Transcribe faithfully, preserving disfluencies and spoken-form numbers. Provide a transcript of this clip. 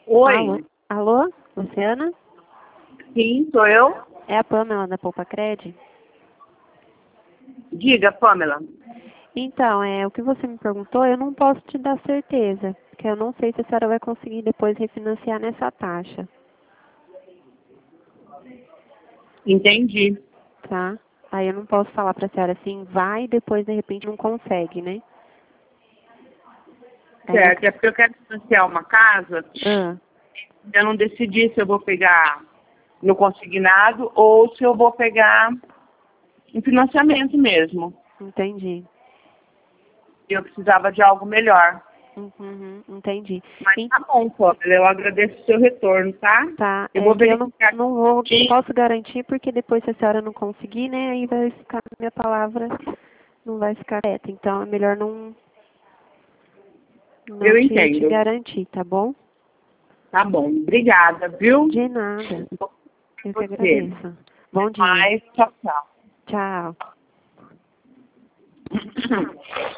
Oi. Alô? Alô? Luciana? Sim, sou eu. É a Pamela da Poupa Cred? Diga, Pamela. Então, é, o que você me perguntou, eu não posso te dar certeza, porque eu não sei se a senhora vai conseguir depois refinanciar nessa taxa, Entendi. tá? Aí eu não posso falar pra senhora assim, vai e depois de repente não consegue, né? Aí eu... Certo, é porque eu quero financiar uma casa. Ah, Eu não decidi se eu vou pegar no consignado ou se eu vou pegar em financiamento mesmo. entendi. Eu precisava de algo melhor. Uhum, entendi. Mas E- tá bom, Pamela. Eu agradeço o seu retorno, tá? Tá, Eu é vou que eu não, verificar não vou, não aqui. posso garantir porque depois se a senhora não conseguir, né, aí vai ficar, minha palavra não vai ficar reta. Então é melhor não, não Eu te, te entendo. garantir, tá bom? Tá bom. Obrigada, viu? De nada. Bom Eu que você. agradeço. Bom dia. Mais. Tchau, tchau. Tchau.